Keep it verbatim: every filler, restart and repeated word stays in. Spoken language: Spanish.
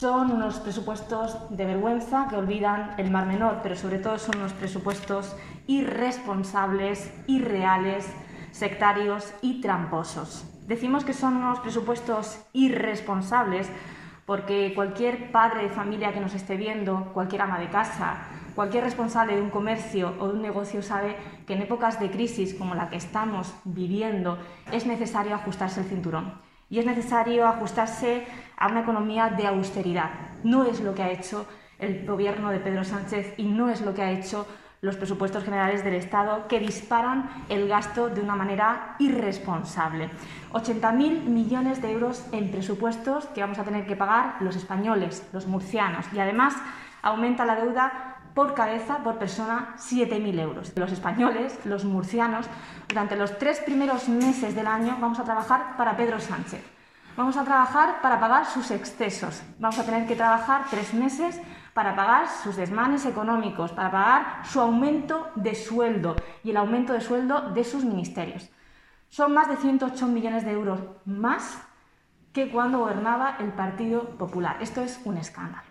Son unos presupuestos de vergüenza que olvidan el Mar Menor, pero sobre todo son unos presupuestos irresponsables, irreales, sectarios y tramposos. Decimos que son unos presupuestos irresponsables porque cualquier padre de familia que nos esté viendo, cualquier ama de casa, cualquier responsable de un comercio o de un negocio sabe que en épocas de crisis como la que estamos viviendo es necesario ajustarse el cinturón. Y es necesario ajustarse a una economía de austeridad. No es lo que ha hecho el gobierno de Pedro Sánchez y no es lo que ha hecho los presupuestos generales del Estado, que disparan el gasto de una manera irresponsable. ochenta mil millones de euros en presupuestos que vamos a tener que pagar los españoles, los murcianos, y además aumenta la deuda por cabeza, por persona, siete mil euros. Los españoles, los murcianos, durante los tres primeros meses del año vamos a trabajar para Pedro Sánchez. Vamos a trabajar para pagar sus excesos. Vamos a tener que trabajar tres meses para pagar sus desmanes económicos, para pagar su aumento de sueldo y el aumento de sueldo de sus ministerios. Son más de ciento ocho millones de euros más que cuando gobernaba el Partido Popular. Esto es un escándalo.